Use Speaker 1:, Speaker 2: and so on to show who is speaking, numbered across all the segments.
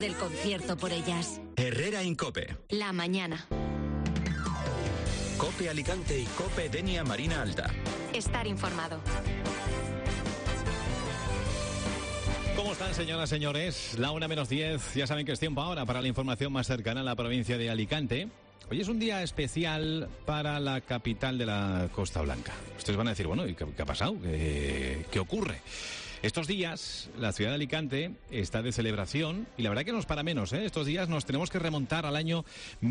Speaker 1: del concierto por ellas.
Speaker 2: Herrera Incope.
Speaker 1: La mañana.
Speaker 2: COPE Alicante y COPE Denia Marina Alta.
Speaker 1: Estar informado.
Speaker 3: ¿Cómo están, señoras, señores? La 1:10, ya saben que es tiempo ahora para la información más cercana a la provincia de Alicante. Hoy es un día especial para la capital de la Costa Blanca. Ustedes van a decir, bueno, ¿y qué ha pasado? ¿Qué ocurre? Estos días la ciudad de Alicante está de celebración y la verdad que no es para menos, ¿eh? Estos días nos tenemos que remontar al año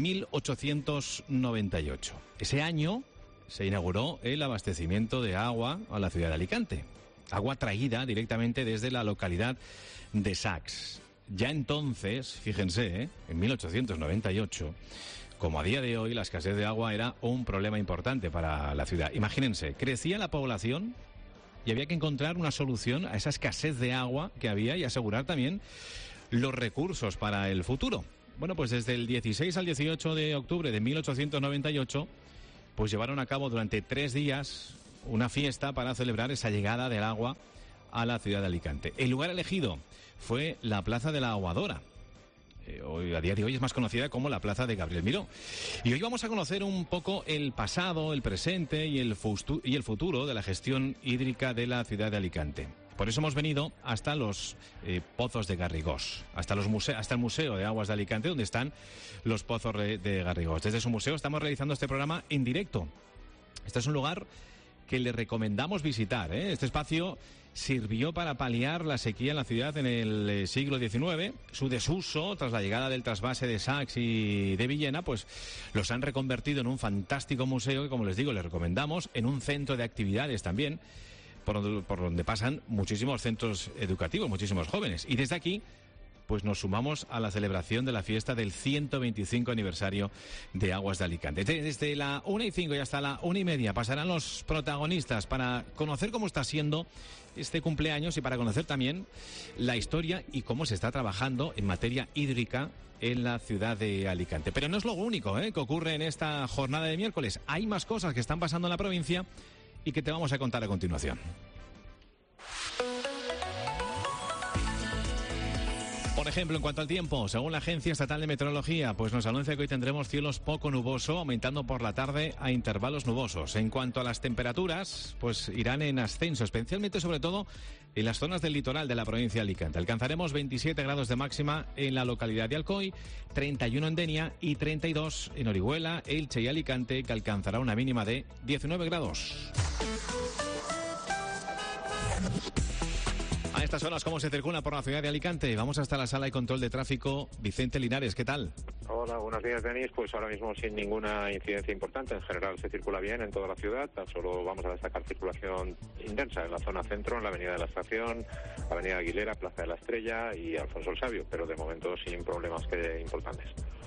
Speaker 3: 1898. Ese año se inauguró el abastecimiento de agua a la ciudad de Alicante. Agua traída directamente desde la localidad de Sax. Ya entonces, fíjense, en 1898, como a día de hoy, la escasez de agua era un problema importante para la ciudad. Imagínense, crecía la población y había que encontrar una solución a esa escasez de agua que había y asegurar también los recursos para el futuro. Bueno, pues desde el 16 al 18 de octubre de 1898, pues llevaron a cabo durante 3 días una fiesta para celebrar esa llegada del agua a la ciudad de Alicante. El lugar elegido fue la Plaza de la Aguadora. Hoy, a día de hoy es más conocida como la Plaza de Gabriel Miró. Y hoy vamos a conocer un poco el pasado, el presente y el futuro de la gestión hídrica de la ciudad de Alicante. Por eso hemos venido hasta los pozos de Garrigós, hasta el Museo de Aguas de Alicante, donde están los pozos de Garrigós. Desde su museo estamos realizando este programa en directo. Este es un lugar que le recomendamos visitar, ¿eh? Este espacio sirvió para paliar la sequía en la ciudad en el siglo XIX. Su desuso, tras la llegada del trasvase de Sax y de Villena, pues los han reconvertido en un fantástico museo que, como les digo, les recomendamos, en un centro de actividades también, por donde pasan muchísimos centros educativos, muchísimos jóvenes. Y desde aquí, pues nos sumamos a la celebración de la fiesta del 125 aniversario de Aguas de Alicante. Desde la 1:05 y hasta la 1:30 pasarán los protagonistas para conocer cómo está siendo este cumpleaños y para conocer también la historia y cómo se está trabajando en materia hídrica en la ciudad de Alicante. Pero no es lo único, que ocurre en esta jornada de miércoles. Hay más cosas que están pasando en la provincia y que te vamos a contar a continuación. Por ejemplo, en cuanto al tiempo, según la Agencia Estatal de Meteorología, pues nos anuncia que hoy tendremos cielos poco nuboso, aumentando por la tarde a intervalos nubosos. En cuanto a las temperaturas, pues irán en ascenso, especialmente sobre todo en las zonas del litoral de la provincia de Alicante. Alcanzaremos 27 grados de máxima en la localidad de Alcoy, 31 en Denia y 32 en Orihuela, Elche y Alicante, que alcanzará una mínima de 19 grados. A estas horas, ¿cómo se circula por la ciudad de Alicante? Vamos hasta la sala de control de tráfico. Vicente Linares, ¿qué tal?
Speaker 4: Hola, buenos días, Denis. Pues ahora mismo sin ninguna incidencia importante. En general se circula bien en toda la ciudad. Tan solo vamos a destacar circulación intensa en la zona centro, en la avenida de la Estación, avenida Aguilera, Plaza de la Estrella y Alfonso el Sabio, pero de momento sin problemas importantes.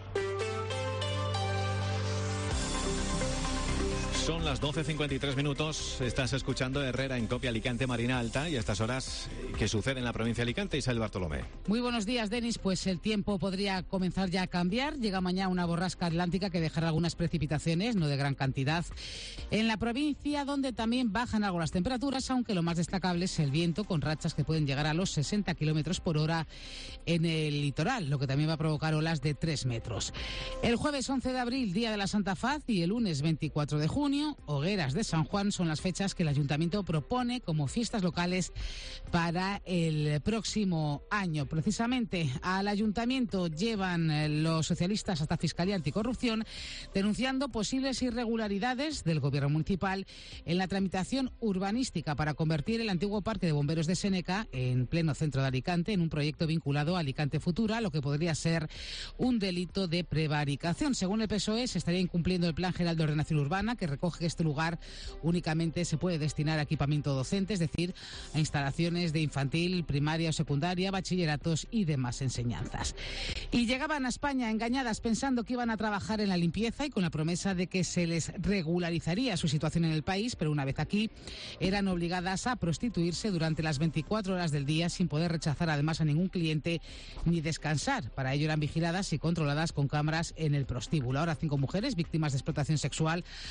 Speaker 3: Son las 12:53 minutos. Estás escuchando Herrera Incope Alicante Marina Alta y a estas horas, ¿qué sucede en la provincia de Alicante? Isabel Bartolomé.
Speaker 5: Muy buenos días, Denis. Pues el tiempo podría comenzar ya a cambiar. Llega mañana una borrasca atlántica que dejará algunas precipitaciones, no de gran cantidad, en la provincia, donde también bajan algo las temperaturas, aunque lo más destacable es el viento, con rachas que pueden llegar a los 60 kilómetros por hora en el litoral, lo que también va a provocar olas de 3 metros. El jueves 11 de abril, Día de la Santa Faz, y el lunes 24 de junio, Hogueras de San Juan, son las fechas que el Ayuntamiento propone como fiestas locales para el próximo año. Precisamente al Ayuntamiento llevan los socialistas hasta Fiscalía Anticorrupción denunciando posibles irregularidades del Gobierno municipal en la tramitación urbanística para convertir el antiguo Parque de Bomberos de Séneca, en pleno centro de Alicante, en un proyecto vinculado a Alicante Futura, lo que podría ser un delito de prevaricación. Según el PSOE, se estaría incumpliendo el Plan General de Ordenación Urbana, que recoge que este lugar únicamente se puede destinar a equipamiento docente, es decir, a instalaciones de infantil, primaria o secundaria, bachilleratos y demás enseñanzas. Y llegaban a España engañadas pensando que iban a trabajar en la limpieza y con la promesa de que se les regularizaría su situación en el país, pero una vez aquí eran obligadas a prostituirse durante las 24 horas del día sin poder rechazar además a ningún cliente ni descansar. Para ello eran vigiladas y controladas con cámaras en el prostíbulo. Ahora 5 mujeres víctimas de explotación sexual han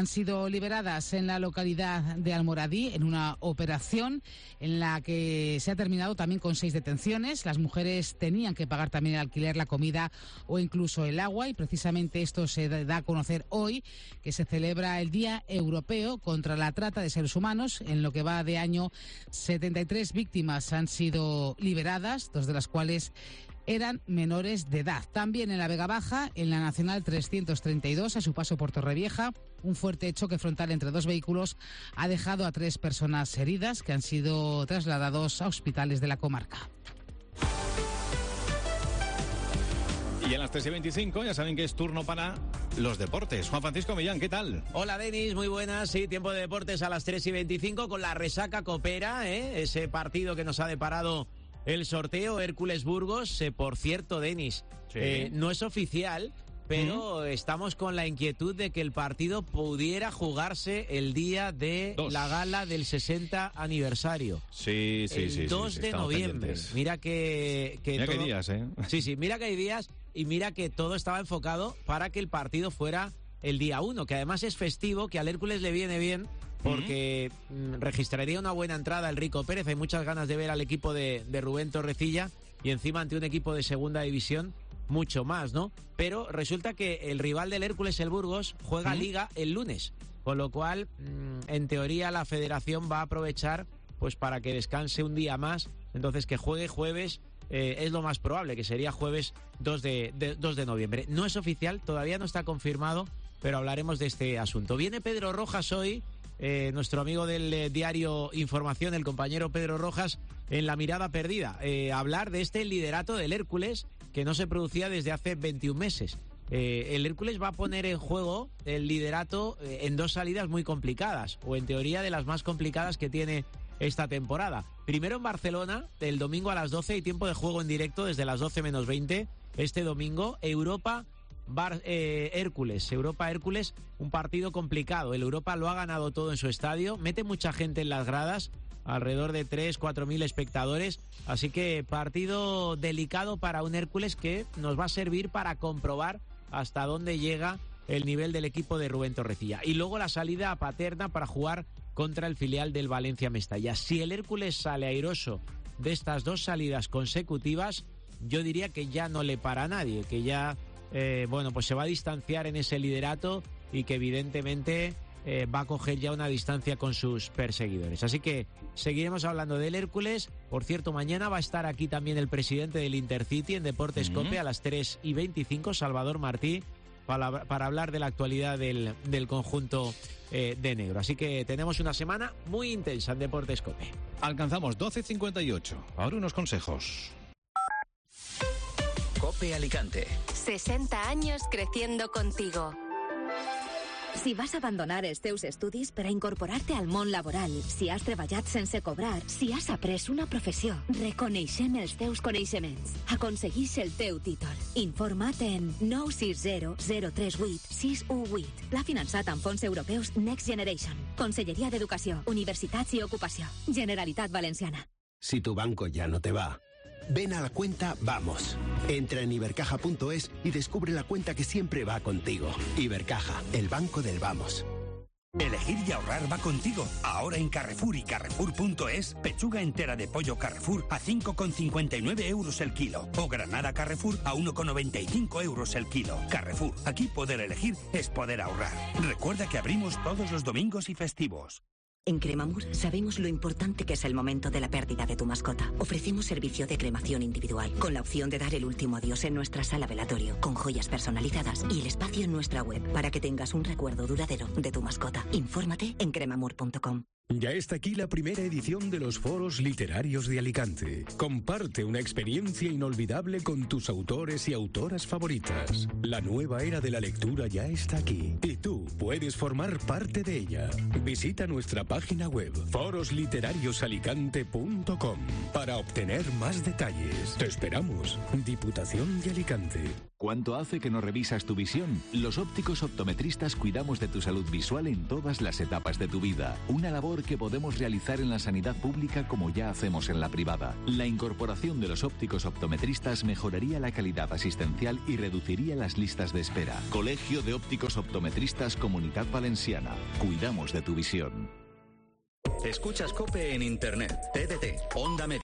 Speaker 5: han sido liberadas en la localidad de Almoradí en una operación en la que se ha terminado también con 6 detenciones. Las mujeres tenían que pagar también el alquiler, la comida o incluso el agua, y precisamente esto se da a conocer hoy, que se celebra el Día Europeo contra la Trata de Seres Humanos. En lo que va de año, 73 víctimas han sido liberadas, 2 de las cuales eran menores de edad. También en la Vega Baja, en la Nacional 332, a su paso por Torrevieja, un fuerte choque frontal entre 2 vehículos ha dejado a 3 personas heridas que han sido trasladados a hospitales de la comarca.
Speaker 3: Y a las 3:25 ya saben que es turno para los deportes. Juan Francisco Millán, ¿qué tal?
Speaker 6: Hola, Denis, muy buenas. Sí, tiempo de deportes a las 3:25 con la resaca copera, ese partido que nos ha deparado el sorteo Hércules-Burgos. Por cierto, Denis,
Speaker 3: Sí.
Speaker 6: no es oficial, pero estamos con la inquietud de que el partido pudiera jugarse el día de la gala del 60 aniversario.
Speaker 3: Sí.
Speaker 6: El 2 de noviembre.
Speaker 3: Pendientes.
Speaker 6: Mira que
Speaker 3: Mira
Speaker 6: todo...
Speaker 3: qué días, ¿eh?
Speaker 6: Sí, mira que hay días, y mira que todo estaba enfocado para que el partido fuera el día 1, que además es festivo, que al Hércules le viene bien, porque registraría una buena entrada el Rico Pérez. Hay muchas ganas de ver al equipo de Rubén Torrecilla, y encima ante un equipo de segunda división mucho más, ¿no? Pero resulta que el rival del Hércules, el Burgos, juega Liga el lunes, con lo cual, en teoría, la federación va a aprovechar pues para que descanse un día más. Entonces, que juegue jueves es lo más probable, que sería jueves 2 de noviembre. No es oficial, todavía no está confirmado, pero hablaremos de este asunto. Viene Pedro Rojas hoy, nuestro amigo del diario Información, el compañero Pedro Rojas, en La Mirada Perdida, a hablar de este liderato del Hércules que no se producía desde hace 21 meses. El Hércules va a poner en juego el liderato en 2 salidas muy complicadas, o en teoría de las más complicadas que tiene esta temporada. Primero en Barcelona, el domingo a las 12, y tiempo de juego en directo desde las 12 menos 20. Este domingo, Hércules, un partido complicado. El Europa lo ha ganado todo en su estadio, mete mucha gente en las gradas, alrededor de 3-4 mil espectadores, así que partido delicado para un Hércules que nos va a servir para comprobar hasta dónde llega el nivel del equipo de Rubén Torrecilla. Y luego la salida a Paterna para jugar contra el filial del Valencia Mestalla. Si el Hércules sale airoso de estas 2 salidas consecutivas, yo diría que ya no le para a nadie, que ya pues se va a distanciar en ese liderato, y que evidentemente va a coger ya una distancia con sus perseguidores. Así que seguiremos hablando del Hércules. Por cierto, mañana va a estar aquí también el presidente del Intercity en Deportes Cope a las 3:25, Salvador Martí, para hablar de la actualidad del conjunto de negro. Así que tenemos una semana muy intensa en Deportes Cope.
Speaker 3: Alcanzamos 12:58. Ahora unos consejos.
Speaker 2: Cope Alicante.
Speaker 1: 60 años creciendo contigo.
Speaker 7: Si vas a abandonar els teus estudis per a incorporar-te al món laboral, si has treballat sense cobrar, si has après una professió, reconeixem els teus coneixements. Aconseguix el teu títol. Informa't en 960 038 618. Pla finançat amb fons europeus Next Generation. Conselleria d'Educació, Universitats i Ocupació. Generalitat Valenciana.
Speaker 8: Si tu banco ya no te va, ven a la cuenta Vamos. Entra en ibercaja.es y descubre la cuenta que siempre va contigo. Ibercaja, el banco del Vamos.
Speaker 9: Elegir y ahorrar va contigo. Ahora en Carrefour y Carrefour.es, pechuga entera de pollo Carrefour a 5,59 euros el kilo. O granada Carrefour a 1,95 euros el kilo. Carrefour, aquí poder elegir es poder ahorrar. Recuerda que abrimos todos los domingos y festivos.
Speaker 10: En Cremamur sabemos lo importante que es el momento de la pérdida de tu mascota. Ofrecemos servicio de cremación individual, con la opción de dar el último adiós en nuestra sala velatorio, con joyas personalizadas y el espacio en nuestra web para que tengas un recuerdo duradero de tu mascota. Infórmate en cremamur.com.
Speaker 11: Ya está aquí la primera edición de los Foros Literarios de Alicante. Comparte una experiencia inolvidable con tus autores y autoras favoritas. La nueva era de la lectura ya está aquí y tú puedes formar parte de ella. Visita nuestra página web forosliterariosalicante.com para obtener más detalles. Te esperamos. Diputación de Alicante.
Speaker 12: ¿Cuánto hace que no revisas tu visión? Los ópticos optometristas cuidamos de tu salud visual en todas las etapas de tu vida. Una labor mejor que podemos realizar en la sanidad pública como ya hacemos en la privada. La incorporación de los ópticos optometristas mejoraría la calidad asistencial y reduciría las listas de espera. Colegio de Ópticos Optometristas Comunidad Valenciana. Cuidamos de tu visión.
Speaker 2: Escuchas COPE en Internet, TDT, Onda Media.